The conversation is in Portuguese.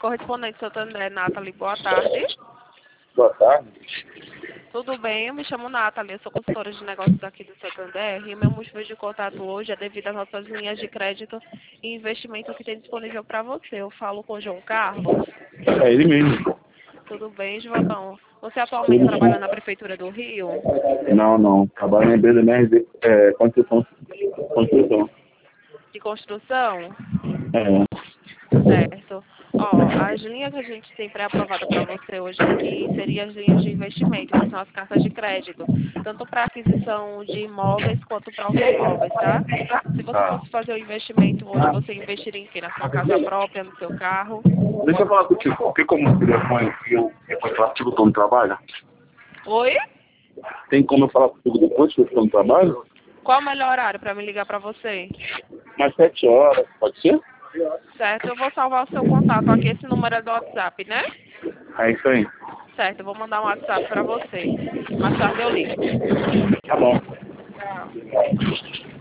Correspondente Santander, Nathalie, boa tarde. Boa tarde. Tudo bem? Eu me chamo Nathalie, eu sou consultora de negócios aqui do Santander e meu motivo de contato hoje é devido às nossas linhas de crédito e investimento que tem disponível para você. Eu falo com o João Carlos. É ele mesmo. Tudo bem, João? Você atualmente trabalha na Prefeitura do Rio? Não. Trabalho na empresa MRV, construção. De construção? É. Certo. Ó, as linhas que a gente tem pré-aprovada para você hoje aqui seriam as linhas de investimento, que são as cartas de crédito, tanto para aquisição de imóveis quanto para automóveis, tá? Se você Tá. fosse fazer o investimento hoje, você investiria em quê? Na sua casa própria, no seu carro? Deixa eu falar contigo. Tem como o telefone que eu depois falar contigo quando trabalho? Oi? Tem como eu falar contigo depois que eu estou no trabalho? Qual o melhor horário para me ligar para você? Mais 7 horas, pode ser? Certo, eu vou salvar o seu contato aqui, esse número é do WhatsApp, né? É isso aí. Certo, eu vou mandar um WhatsApp para você. Mais tarde eu ligo. Tá bom. Tchau.